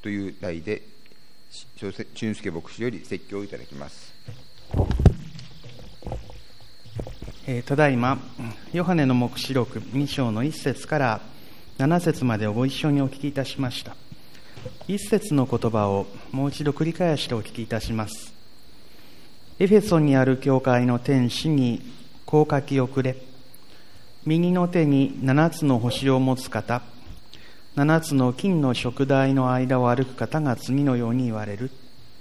という題で、俊介牧師より説教をいただきます。 ただいまヨハネの黙示録2章の1節から7節までをご一緒にお聞きいたしました。1節の言葉をもう一度繰り返してお聞きいたします。エフェソにある教会の天使にこう書き送れ。右の手に7つの星を持つ方、7つの金の燭台の間を歩く方が次のように言われる。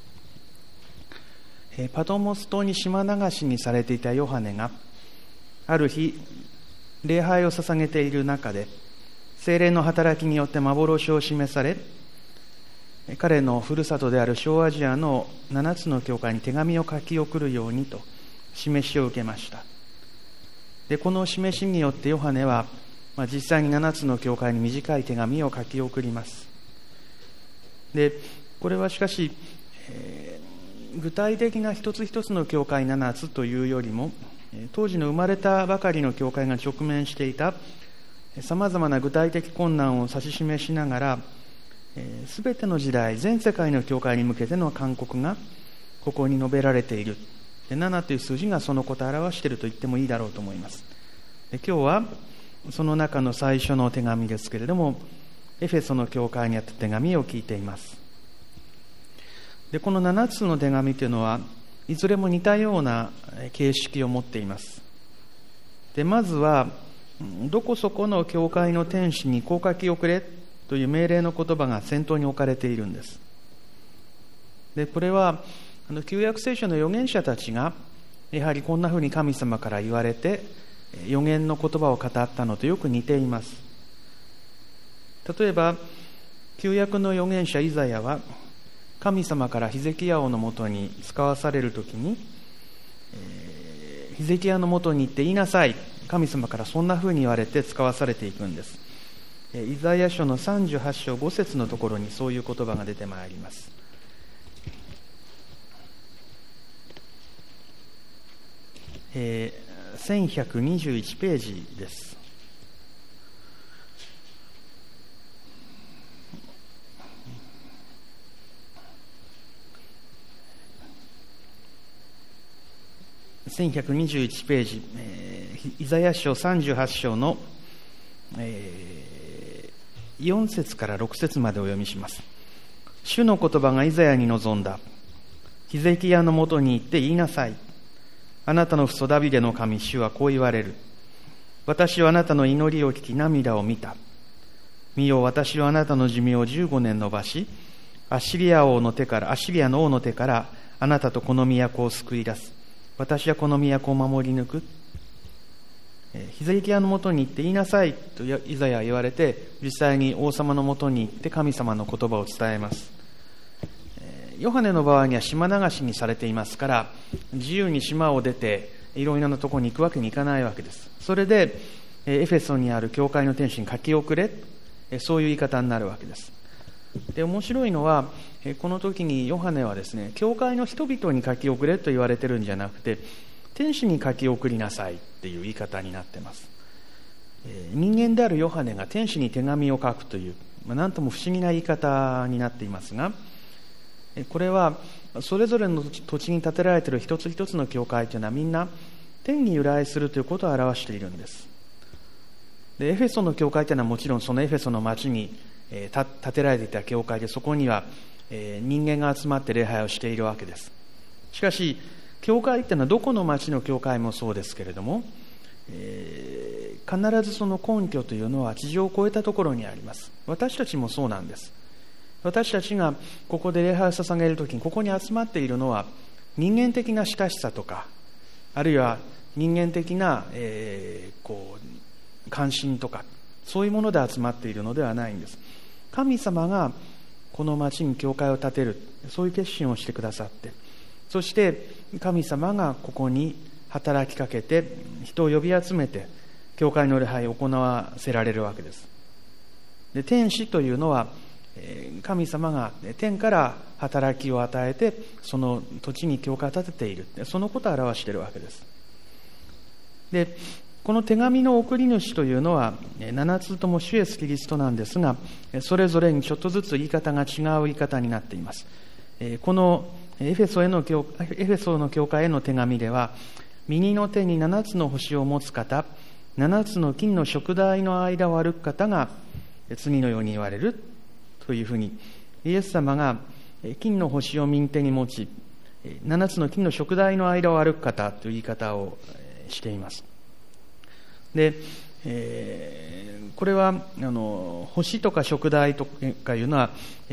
パトモス島に島流しにされていたヨハネがある日礼拝を捧げている中で、聖霊の働きによって幻を示され、彼のふるさとである小アジアの7つの教会に手紙を書き送るようにと示しを受けました。でこの示しによってヨハネは、実際に7つの教会に短い手紙を書き送ります。でこれはしかし、具体的な一つ一つの教会7つというよりも、当時の生まれたばかりの教会が直面していたさまざまな具体的困難を指し示しながら、すべての時代全世界の教会に向けての勧告がここに述べられている。で7という数字がそのことを表していると言ってもいいだろうと思います。で今日はその中の最初の手紙ですけれども、エフェソの教会にあった手紙を聞いています。でこの7つの手紙というのはいずれも似たような形式を持っています。でまずはどこそこの教会の天使にこう書き送れという命令の言葉が先頭に置かれているんです。でこれは旧約聖書の預言者たちがやはりこんなふうに神様から言われて預言の言葉を語ったのとよく似ています。例えば旧約の預言者イザヤは神様からヒゼキヤ王のもとに使わされるときに、ヒゼキヤのもとに行って言いなさい、神様からそんなふうに言われて使わされていくんです。イザヤ書の38章5節のところにそういう言葉が出てまいります。1121ページです。1121ページ、イザヤ書38章の、4節から6節までお読みします。主の言葉がイザヤに臨んだ。ヒゼキヤのもとに行って言いなさい。あなたの父祖ダビデの神主はこう言われる。私はあなたの祈りを聞き涙を見た。見よ、私はあなたの寿命を15年延ばし、アシリアの王の手からあなたとこの都を救い出す。私はこの都を守り抜く。ヒゼキヤのもとに行って言いなさいとイザヤは言われて、実際に王様のもとに行って神様の言葉を伝えます。ヨハネの場合には島流しにされていますから、自由に島を出ていろいろなところに行くわけにいかないわけです。それでエフェソにある教会の天使に書き送れ、そういう言い方になるわけです。で面白いのは、この時にヨハネはですね、教会の人々に書き送れと言われてるんじゃなくて、天使に書き送りなさいっていう言い方になっています。人間であるヨハネが天使に手紙を書くという、なんとも不思議な言い方になっていますが、これはそれぞれの土地に建てられている一つ一つの教会というのはみんな天に由来するということを表しているんです。でエフェソの教会というのはもちろんそのエフェソの町に建てられていた教会で、そこには人間が集まって礼拝をしているわけです。しかし教会というのはどこの町の教会もそうですけれども、必ずその根拠というのは地上を越えたところにあります。私たちもそうなんです。私たちがここで礼拝を捧げるときにここに集まっているのは人間的な親しさとか、あるいは人間的な、関心とか、そういうもので集まっているのではないんです。神様がこの町に教会を建てる、そういう決心をしてくださって、そして神様がここに働きかけて人を呼び集めて教会の礼拝を行わせられるわけです。で天使というのは神様が天から働きを与えてその土地に教会を建てている、そのことを表しているわけです。でこの手紙の送り主というのは7つとも主イエスキリストなんですが、それぞれにちょっとずつ言い方が違う言い方になっています。このエフェソの教会への手紙では、右の手に7つの星を持つ方、7つの金の燭台の間を歩く方が次のように言われるというふうに、イエス様が金の星を右手に持ち、7つの金の燭台の間を歩く方という言い方をしています。で、これは星とか燭台とかいうのは、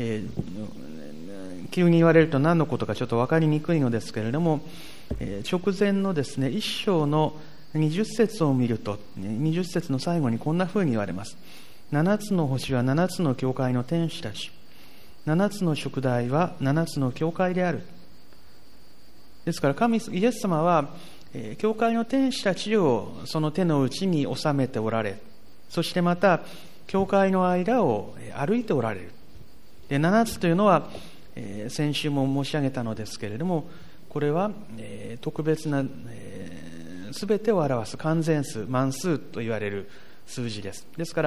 急に言われると何のことかちょっと分かりにくいのですけれども、直前のですね、一章の20節を見ると、20節の最後にこんなふうに言われます。7つの星は7つの教会の天使たち、7つの燭台は7つの教会である。ですからイエス様は教会の天使たちをその手の内に収めておられ、そしてまた教会の間を歩いておられる。で、7つというのは先週も申し上げたのですけれども、これは特別なすべてを表す完全数、万数と言われる数字です。ですから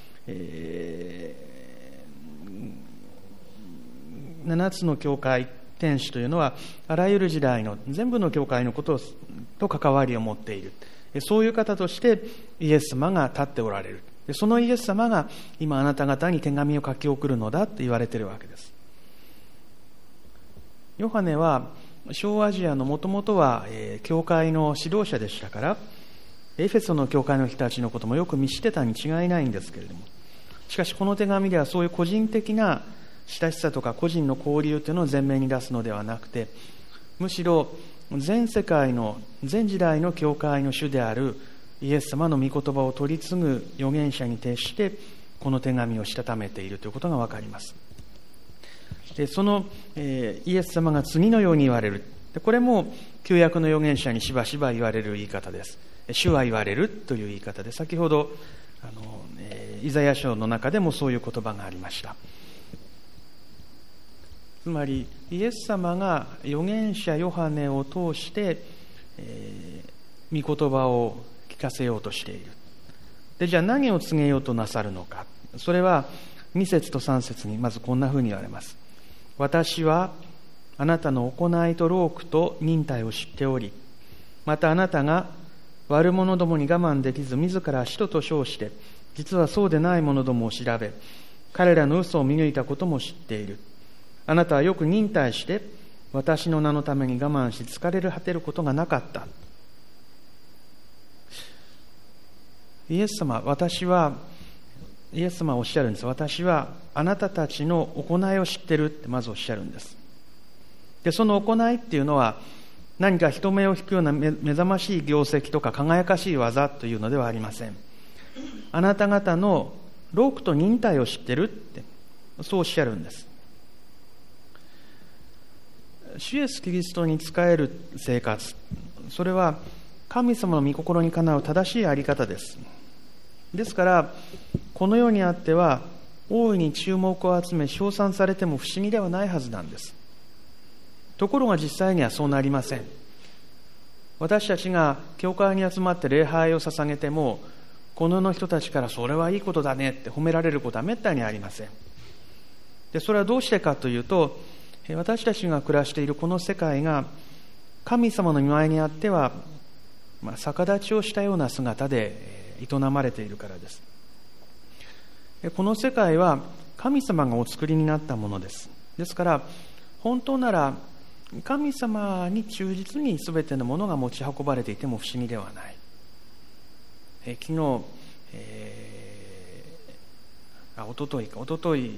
、7つの教会天使というのはあらゆる時代の全部の教会のことと関わりを持っている、そういう方としてイエス様が立っておられる。そのイエス様が今あなた方に手紙を書き送るのだと言われているわけです。ヨハネは小アジアのもともとは教会の指導者でしたから、エフェソの教会の人たちのこともよく見知ってたに違いないんですけれども、しかしこの手紙ではそういう個人的な親しさとか個人の交流というのを前面に出すのではなくて、むしろ全世界の全時代の教会の主であるイエス様の御言葉を取り継ぐ預言者に徹してこの手紙をしたためているということが分かります。で、その、イエス様が次のように言われる。で、これも旧約の預言者にしばしば言われる言い方です。主は言われるという言い方で、先ほどイザヤ書の中でもそういう言葉がありました。つまりイエス様が預言者ヨハネを通して、御言葉を聞かせようとしている。で、じゃあ何を告げようとなさるのか。それは2節と3節にまずこんなふうに言われます。私はあなたの行いと労苦と忍耐を知っており、またあなたが悪者どもに我慢できず自ら使徒と称して実はそうでない者どもを調べ、彼らの嘘を見抜いたことも知っている。あなたはよく忍耐して私の名のために我慢し疲れ果てることがなかった。イエス様はおっしゃるんです。私はあなたたちの行いを知ってるってまずおっしゃるんです。で、その行いっていうのは何か人目を引くような目覚ましい業績とか輝かしい技というのではありません。あなた方の労苦と忍耐を知ってるってそうおっしゃるんです。主イエスキリストに仕える生活、それは神様の御心にかなう正しいあり方です。ですからこの世にあっては大いに注目を集め称賛されても不思議ではないはずなんです。ところが実際にはそうなりません。私たちが教会に集まって礼拝を捧げても、この世の人たちからそれはいいことだねって褒められることはめったにありません。で、それはどうしてかというと、私たちが暮らしているこの世界が神様の御前にあっては、逆立ちをしたような姿で営まれているからです。この世界は神様がお作りになったものです。ですから本当なら神様に忠実に全てのものが持ち運ばれていても不思議ではない。昨日、おととい、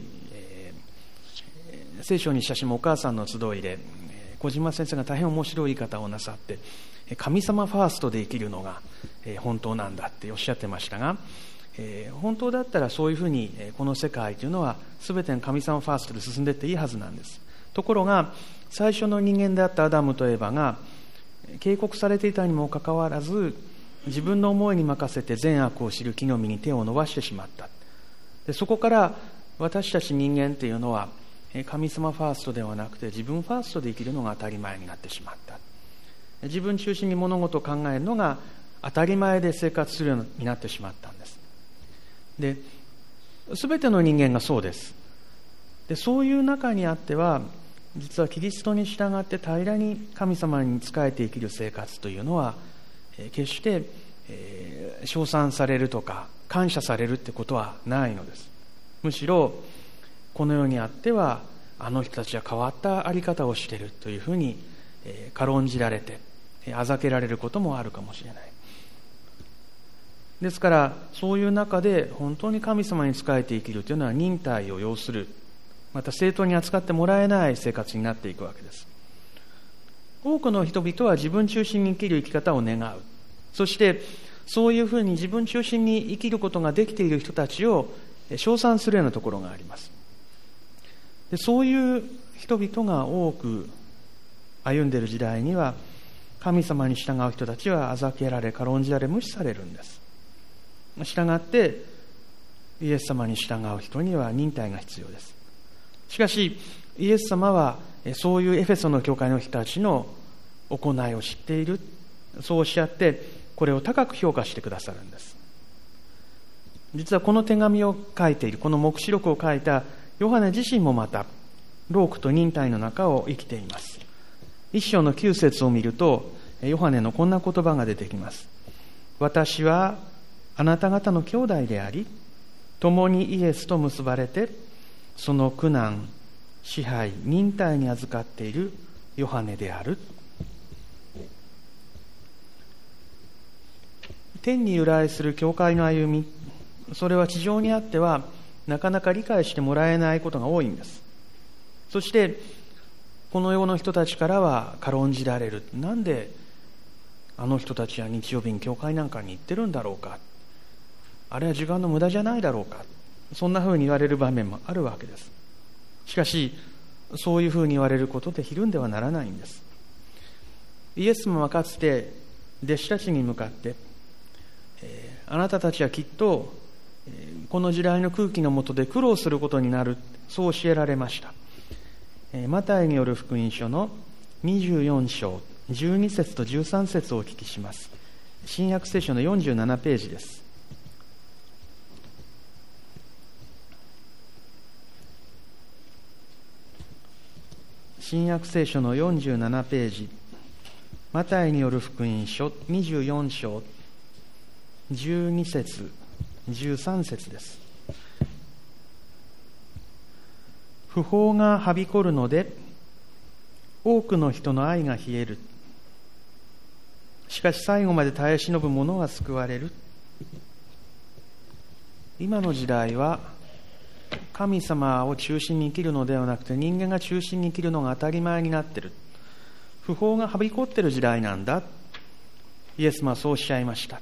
聖書に親しむお母さんの集いで小島先生が大変面白い言い方をなさって、神様ファーストで生きるのが本当なんだっておっしゃってましたが、本当だったらそういうふうにこの世界というのは全ての神様ファーストで進んでいっていいはずなんです。ところが最初の人間であったアダムとエバが警告されていたにもかかわらず、自分の思いに任せて善悪を知る木の実に手を伸ばしてしまった。で、そこから私たち人間というのは神様ファーストではなくて自分ファーストで生きるのが当たり前になってしまった。自分中心に物事を考えるのが当たり前で生活するようになってしまったんです。で、すべての人間がそうです。で、そういう中にあっては、実はキリストに従って平らに神様に仕えて生きる生活というのは、決して称賛されるとか感謝されるってことはないのです。むしろこの世にあってはあの人たちは変わったあり方をしているというふうに軽んじられてあざけられることもあるかもしれない。ですからそういう中で本当に神様に仕えて生きるというのは忍耐を要する、また正当に扱ってもらえない生活になっていくわけです。多くの人々は自分中心に生きる生き方を願う。そしてそういうふうに自分中心に生きることができている人たちを称賛するようなところがあります。で、そういう人々が多く歩んでいる時代には、神様に従う人たちはあざけられ、軽んじられ、無視されるんです。従ってイエス様に従う人には忍耐が必要です。しかしイエス様はそういうエフェソの教会の人たちの行いを知っている、そうおっしゃってこれを高く評価してくださるんです。実はこの手紙を書いている、この黙示録を書いたヨハネ自身もまた労苦と忍耐の中を生きています。一章の9節を見るとヨハネのこんな言葉が出てきます。私はあなた方の兄弟であり、共にイエスと結ばれてその苦難、支配、忍耐に預かっているヨハネである。天に由来する教会の歩み、それは地上にあってはなかなか理解してもらえないことが多いんです。そしてこの世の人たちからは軽んじられる。なんであの人たちは日曜日に教会なんかに行ってるんだろうか、あれは時間の無駄じゃないだろうか、そんなふうに言われる場面もあるわけです。しかしそういうふうに言われることでひるんではならないんです。イエス様はかつて弟子たちに向かってあなたたちはきっとこの時代の空気の下で苦労することになる、そう教えられました。マタイによる福音書の24章12節と13節をお聞きします。新約聖書の47ページです。新約聖書の47ページ、マタイによる福音書24章12節13節です。不法がはびこるので多くの人の愛が冷える。しかし最後まで耐え忍ぶ者は救われる。今の時代は神様を中心に生きるのではなくて人間が中心に生きるのが当たり前になっている。不法がはびこっている時代なんだ。イエス様はそうおっしゃいました。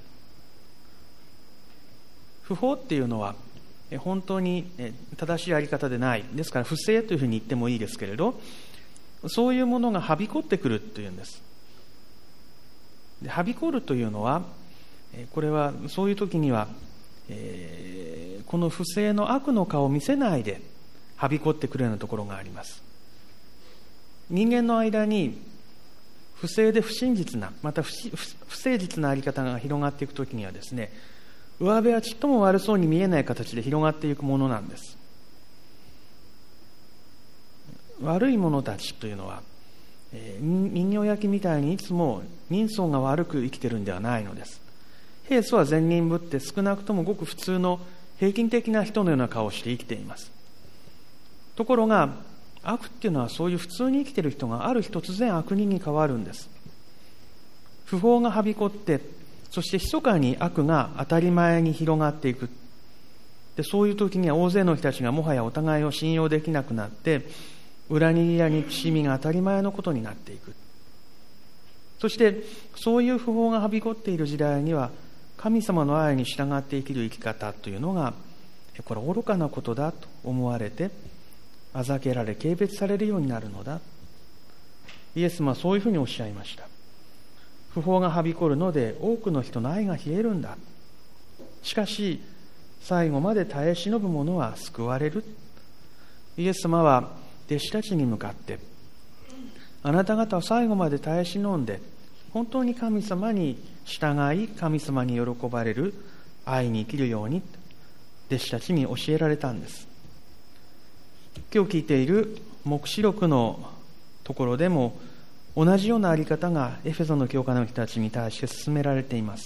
不法っていうのは本当に正しいやり方でない。ですから不正というふうに言ってもいいですけれど、そういうものがはびこってくるというんです。で、はびこるというのは、これはそういう時には、この不正の悪の顔を見せないではびこってくるようなところがあります。人間の間に不正で不真実な、また不誠実なあり方が広がっていく時にはですね、上辺はちっとも悪そうに見えない形で広がっていくものなんです。悪い者たちというのは、人形焼きみたいにいつも人相が悪く生きてるんではないのです。平素は善人ぶって少なくともごく普通の平均的な人のような顔をして生きています。ところが悪っていうのはそういう普通に生きている人がある日突然悪人に変わるんです。不法がはびこって、そして密かに悪が当たり前に広がっていく。で、そういう時には大勢の人たちがもはやお互いを信用できなくなって、裏切りや憎しみが当たり前のことになっていく。そしてそういう不法がはびこっている時代には、神様の愛に従って生きる生き方というのが、これ愚かなことだと思われて、あざけられ軽蔑されるようになるのだ。イエス様はそういうふうにおっしゃいました。不法がはびこるので多くの人の愛が冷えるんだ。しかし最後まで耐え忍ぶ者は救われる。イエス様は弟子たちに向かって、あなた方は最後まで耐え忍んで本当に神様に従い、神様に喜ばれる愛に生きるように弟子たちに教えられたんです。今日聞いている黙示録のところでも同じようなあり方がエフェソの教会の人たちに対して進められています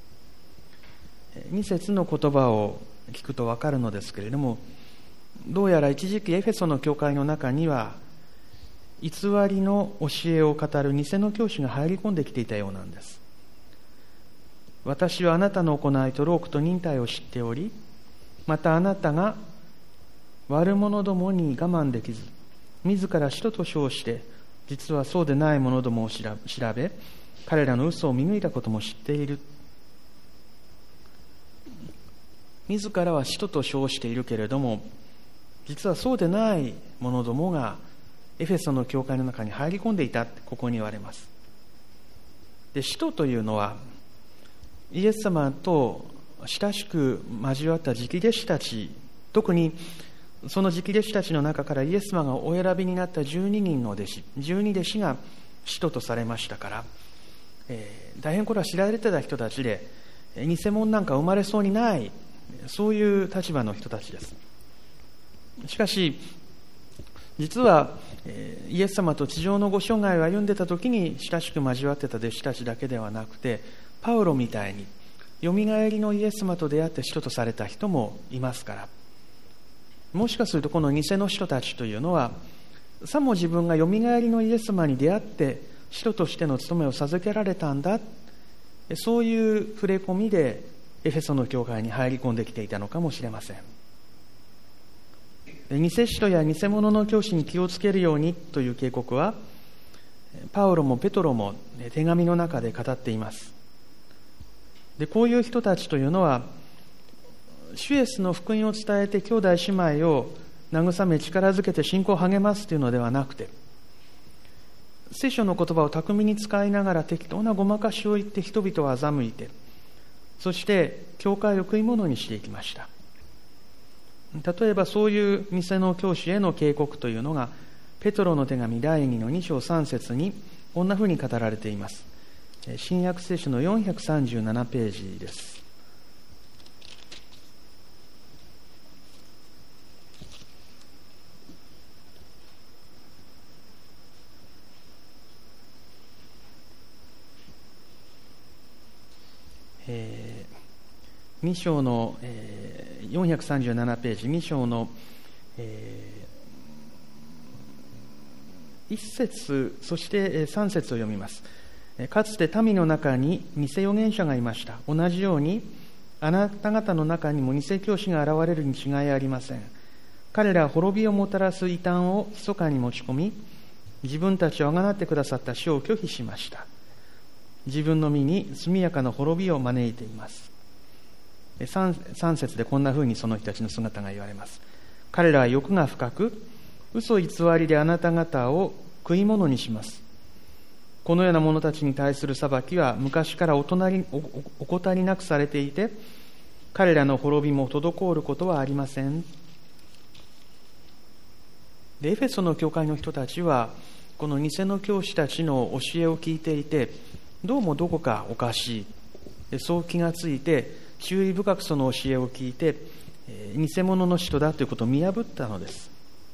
。2節の言葉を聞くと分かるのですけれども、どうやら一時期エフェソの教会の中には偽りの教えを語る偽の教師が入り込んできていたようなんです。私はあなたの行いと労苦と忍耐を知っており、またあなたが悪者どもに我慢できず、自ら使徒と称して実はそうでない者どもを調べ、彼らの嘘を見抜いたことも知っている。自らは使徒と称しているけれども、実はそうでない者どもがエフェソの教会の中に入り込んでいたってここに言われます。で、使徒というのはイエス様と親しく交わった直弟子たち、特にその直弟子たちの中からイエス様がお選びになった12人の弟子、12弟子が使徒とされましたから、大変これは知られてた人たちで、偽物なんか生まれそうにない、そういう立場の人たちです。しかし実はイエス様と地上のご生涯を歩んでた時に親しく交わってた弟子たちだけではなくて、パウロみたいによみがえりのイエス様と出会って使徒とされた人もいますから、もしかするとこの偽の使徒たちというのはさも自分がよみがえりのイエス様に出会って使徒としての務めを授けられたんだ、そういう触れ込みでエフェソの教会に入り込んできていたのかもしれません。偽使徒や偽物の教師に気をつけるようにという警告はパウロもペトロも手紙の中で語っています。で、こういう人たちというのは主イエスの福音を伝えて兄弟姉妹を慰め力づけて信仰を励ますというのではなくて、聖書の言葉を巧みに使いながら適当なごまかしを言って人々を欺いて、そして教会を食い物にしていきました。例えばそういう偽の教師への警告というのがペトロの手紙第2の2章3節にこんなふうに語られています。新約聖書の437ページです。2章の、437ページ、2章の、1節そして3節を読みます。かつて民の中に偽預言者がいました。同じようにあなた方の中にも偽教師が現れるに違いありません。彼らは滅びをもたらす異端を密かに持ち込み、自分たちをあがなってくださった主を拒否しました。自分の身に速やかな滅びを招いています。3節でこんなふうにその人たちの姿が言われます。彼らは欲が深く、嘘偽りであなた方を食い物にします。このような者たちに対する裁きは昔からお怠りなくされていて、彼らの滅びも滞ることはありません。で、エフェソの教会の人たちはこの偽の教師たちの教えを聞いていて、どうもどこかおかしい、そう気がついて注意深くその教えを聞いて、偽物の使徒だということを見破ったのです。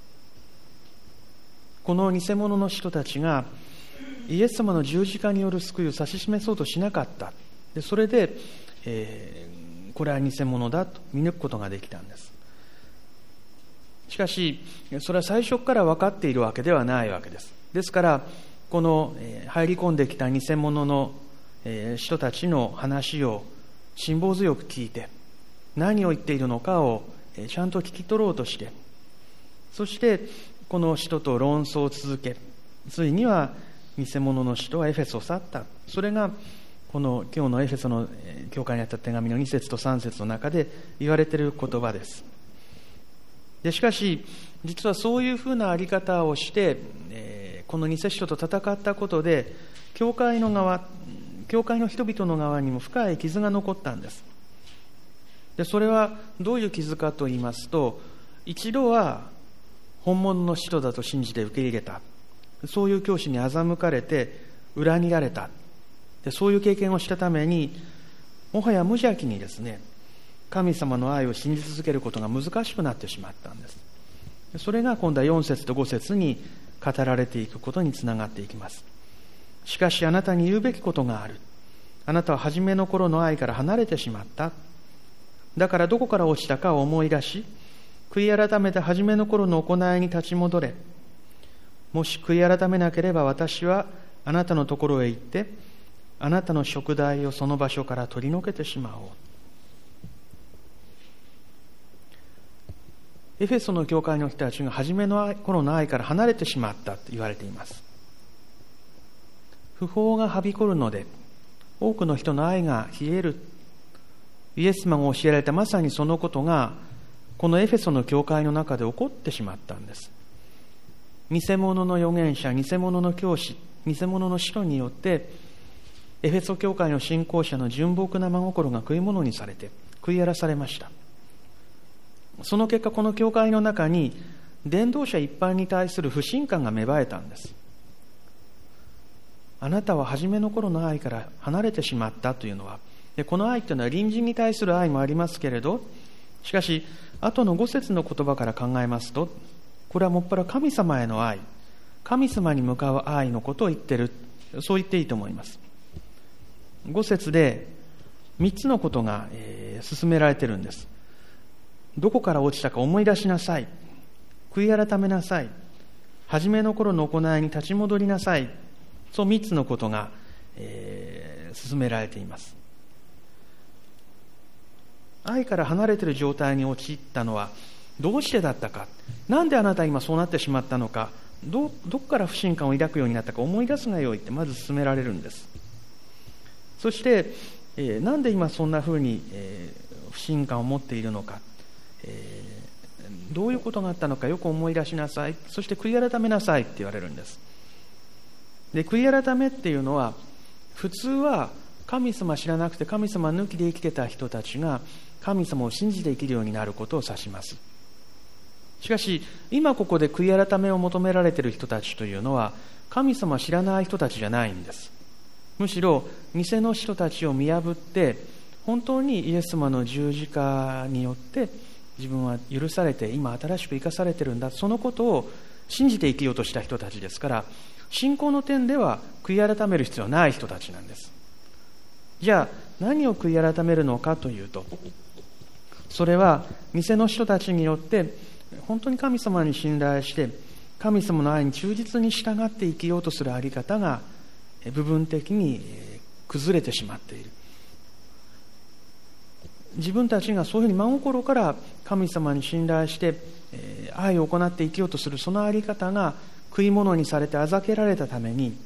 この偽物の使徒たちがイエス様の十字架による救いを指し示そうとしなかった。で、それで、これは偽物だと見抜くことができたんです。しかしそれは最初から分かっているわけではないわけです。ですからこの入り込んできた偽物の人たちの話を辛抱強く聞いて、何を言っているのかをちゃんと聞き取ろうとして、そしてこの人と論争を続け、ついには偽物の使徒はエフェソを去った。それがこの今日のエフェソの教会にあった手紙の2節と3節の中で言われている言葉です。で、しかし実はそういうふうなあり方をして、この偽使徒と戦ったことで教会の人々の側にも深い傷が残ったんです。で、それはどういう傷かと言いますと、一度は本物の使徒だと信じて受け入れた、そういう教師に欺かれて裏切られた、 でそういう経験をしたために、もはや無邪気にですね、神様の愛を信じ続けることが難しくなってしまったんです。それが今度は4節と5節に語られていくことにつながっていきます。しかしあなたに言うべきことがある。あなたは初めの頃の愛から離れてしまった。だからどこから落ちたかを思い出し、悔い改めて初めの頃の行いに立ち戻れ。もし悔い改めなければ、私はあなたのところへ行って、あなたの食材をその場所から取り除けてしまおう。エフェソの教会の人たちが初めの頃の愛から離れてしまったと言われています。不法がはびこるので多くの人の愛が冷える。イエス様が教えられたまさにそのことがこのエフェソの教会の中で起こってしまったんです。偽物の預言者、偽物の教師、偽物の使徒によってエフェソ教会の信仰者の純朴な真心が食い物にされて食い荒らされました。その結果、この教会の中に伝道者一般に対する不信感が芽生えたんです。あなたは初めの頃の愛から離れてしまったというのは、この愛というのは隣人に対する愛もありますけれど、しかし後の5節の言葉から考えますと、これはもっぱら神様への愛、神様に向かう愛のことを言っている、そう言っていいと思います。5節で3つのことが進められているんです。どこから落ちたか思い出しなさい。悔い改めなさい。初めの頃の行いに立ち戻りなさい。そう3つのことが、進められています。愛から離れている状態に陥ったのはどうしてだったか。なんであなた今そうなってしまったのか。どこから不信感を抱くようになったか思い出すがよいってまず進められるんです。そして、なんで今そんなふうに、不信感を持っているのか。どういうことがあったのかよく思い出しなさい。そして悔い改めなさいって言われるんです。で、悔い改めっていうのは普通は神様知らなくて神様抜きで生きてた人たちが神様を信じて生きるようになることを指します。しかし今ここで悔い改めを求められている人たちというのは神様知らない人たちじゃないんです。むしろ偽の人たちを見破って本当にイエス様の十字架によって自分は許されて今新しく生かされているんだ、そのことを信じて生きようとした人たちですから、信仰の点では悔い改める必要はない人たちなんです。じゃあ何を悔い改めるのかというと、それは偽の人たちによって本当に神様に信頼して神様の愛に忠実に従って生きようとするあり方が部分的に崩れてしまっている。自分たちがそういうふうに真心から神様に信頼して愛を行って生きようとするそのあり方が食い物にされてあざけられたために、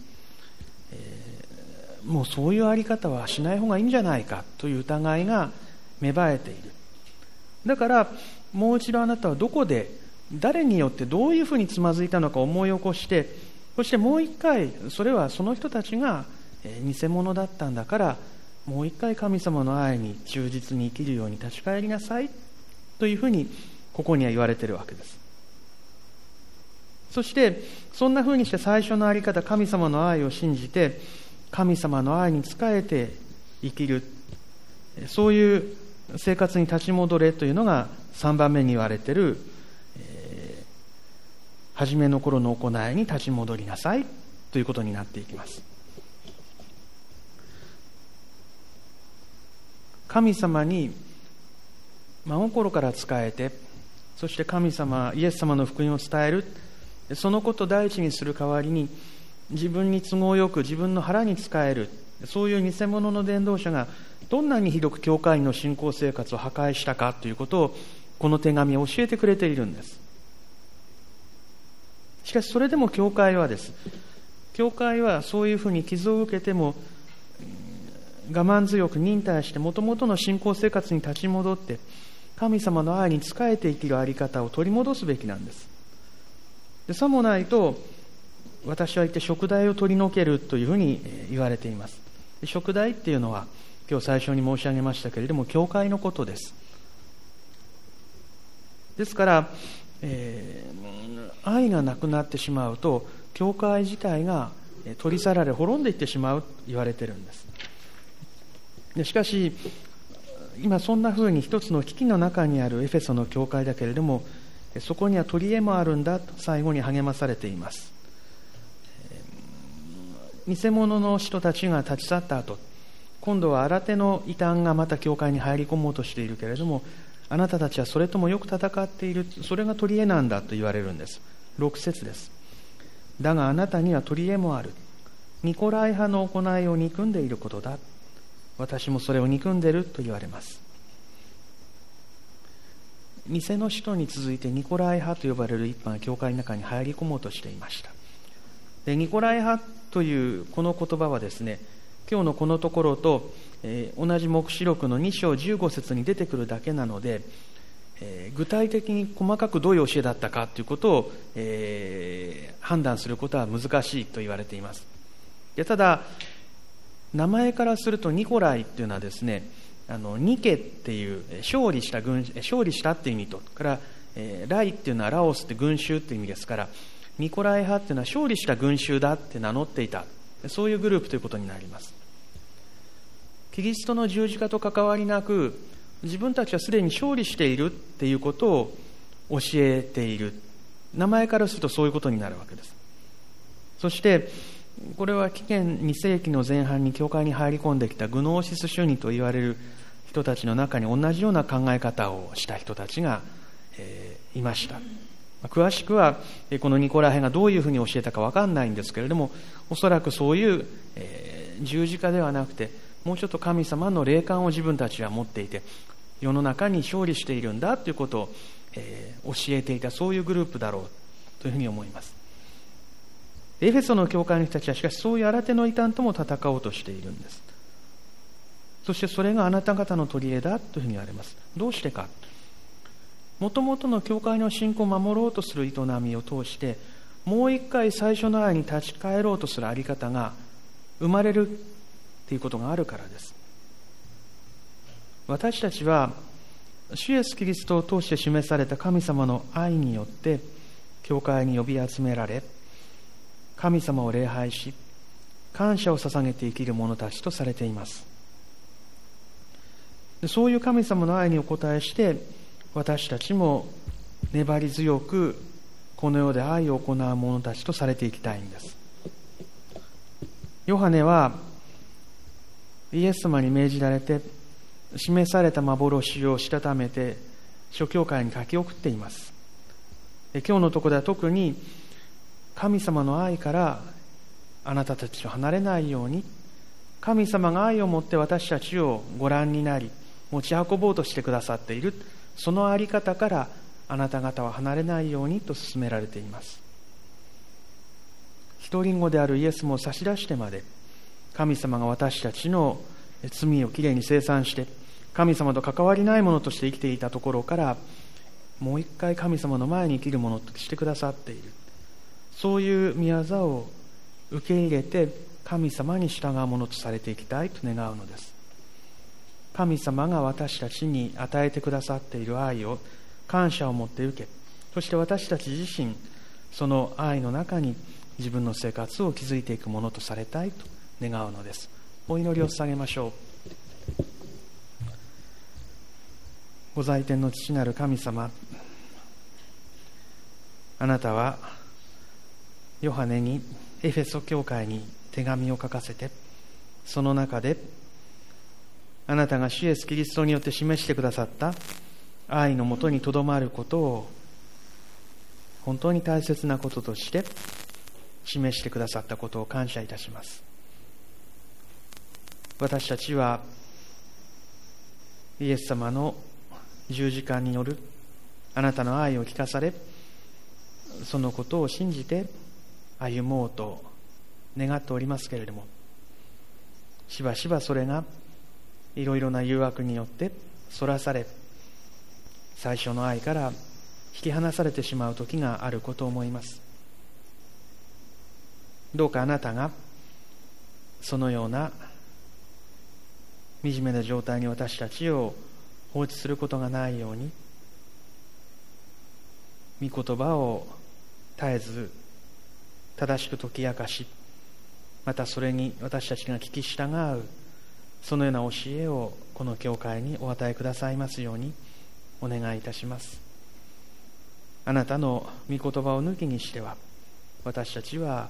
もうそういうあり方はしない方がいいんじゃないかという疑いが芽生えている。だからもう一度あなたはどこで誰によってどういうふうにつまずいたのか思い起こして、そしてもう一回それはその人たちが偽物だったんだからもう一回神様の愛に忠実に生きるように立ち返りなさいというふうにここには言われているわけです。そしてそんなふうにして最初のあり方、神様の愛を信じて神様の愛に仕えて生きる、そういう生活に立ち戻れというのが3番目に言われている、初めの頃の行いに立ち戻りなさいということになっていきます。神様に真心から仕えて、そして神様イエス様の福音を伝える、そのことを第一にする代わりに自分に都合よく自分の腹に仕える、そういう偽物の伝道者がどんなにひどく教会の信仰生活を破壊したかということをこの手紙を教えてくれているんです。しかしそれでも教会はそういうふうに傷を受けても我慢強く忍耐して元々の信仰生活に立ち戻って神様の愛に仕えて生きるあり方を取り戻すべきなんです。でさもないと私は言って贖罪を取り除けるというふうに言われています。贖罪っていうのは今日最初に申し上げましたけれども教会のことです。ですから、愛がなくなってしまうと教会自体が取り去られ滅んでいってしまうと言われているんです。しかし今そんなふうに一つの危機の中にあるエフェソの教会だけれども、そこには取り柄もあるんだと最後に励まされています。偽物の人たちが立ち去った後、今度は新手の異端がまた教会に入り込もうとしているけれども、あなたたちはそれともよく戦っている、それが取り柄なんだと言われるんです。6節です。だがあなたには取り柄もある。ニコライ派の行いを憎んでいることだ。私もそれを憎んでいると言われます。偽の使徒に続いてニコライ派と呼ばれる一派が教会の中に入り込もうとしていました。でニコライ派というこの言葉はですね、今日のこのところと、同じ黙示録の2章15節に出てくるだけなので、具体的に細かくどういう教えだったかということを、判断することは難しいと言われています。でただ名前からするとニコライというのはですね、ニケっていう勝利したっていう意味とから、ライっていうのはラオスって群衆っていう意味ですから、ニコライ派っていうのは勝利した群衆だって名乗っていた、そういうグループということになります。キリストの十字架と関わりなく、自分たちはすでに勝利しているっていうことを教えている。名前からするとそういうことになるわけです。そしてこれは紀元2世紀の前半に教会に入り込んできたグノーシス主義と言われる人たちの中に同じような考え方をした人たちが、いました。詳しくはこのニコライ派がどういうふうに教えたか分かんないんですけれども、おそらくそういう、十字架ではなくてもうちょっと神様の霊感を自分たちは持っていて、世の中に勝利しているんだということを、教えていた、そういうグループだろうというふうに思います。エフェソの教会の人たちはしかしそういう新手の異端とも戦おうとしているんです。そしてそれがあなた方の取り柄だというふうに言われます。どうしてか。もともとの教会の信仰を守ろうとする営みを通して、もう一回最初の愛に立ち返ろうとするあり方が生まれるということがあるからです。私たちは主イエスキリストを通して示された神様の愛によって教会に呼び集められ、神様を礼拝し感謝を捧げて生きる者たちとされています。そういう神様の愛にお応えして、私たちも粘り強くこの世で愛を行う者たちとされていきたいんです。ヨハネはイエス様に命じられて示された幻をしたためて諸教会に書き送っています。今日のところでは特に神様の愛からあなたたちを離れないように、神様が愛を持って私たちをご覧になり持ち運ぼうとしてくださっている、そのあり方からあなた方は離れないようにと勧められています。一人子であるイエスも差し出してまで神様が私たちの罪をきれいに清算して神様と関わりないものとして生きていたところから、もう一回神様の前に生きるものとしてくださっている、そういう御業を受け入れて神様に従うものとされていきたいと願うのです。神様が私たちに与えてくださっている愛を感謝を持って受け、そして私たち自身その愛の中に自分の生活を築いていくものとされたいと願うのです。お祈りを捧げましょう。ご在天の父なる神様、あなたはヨハネにエフェソ教会に手紙を書かせて、その中であなたが主イエスキリストによって示してくださった愛のもとにとどまることを本当に大切なこととして示してくださったことを感謝いたします。私たちはイエス様の十字架によるあなたの愛を聞かされ、そのことを信じて歩もうと願っておりますけれども、しばしばそれがいろいろな誘惑によってそらされ、最初の愛から引き離されてしまう時があることを思います。どうかあなたがそのような惨めな状態に私たちを放置することがないように、御言葉を絶えず正しく解き明かし、 またそれに私たちが聞き従う、そのような教えをこの教会にお与えくださいますようにお願いいたします。あなたの御言葉を抜きにしては、私たちは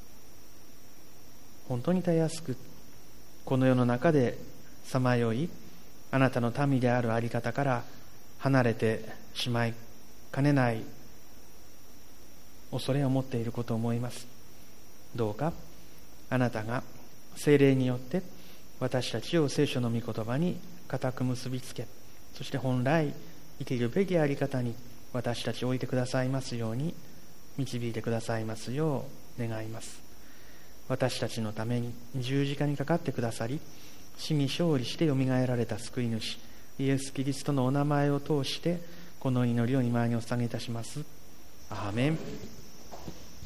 本当にたやすくこの世の中でさまよい、あなたの民であるあり方から離れてしまいかねない恐れを持っていることを思います。どうかあなたが聖霊によって私たちを聖書の御言葉に固く結びつけ、そして本来生きるべきあり方に私たちを置いてくださいますように導いてくださいますよう願います。私たちのために十字架にかかってくださり、死に勝利してよみがえられた救い主イエス・キリストのお名前を通してこの祈りを御前にお捧げいたします。アーメン。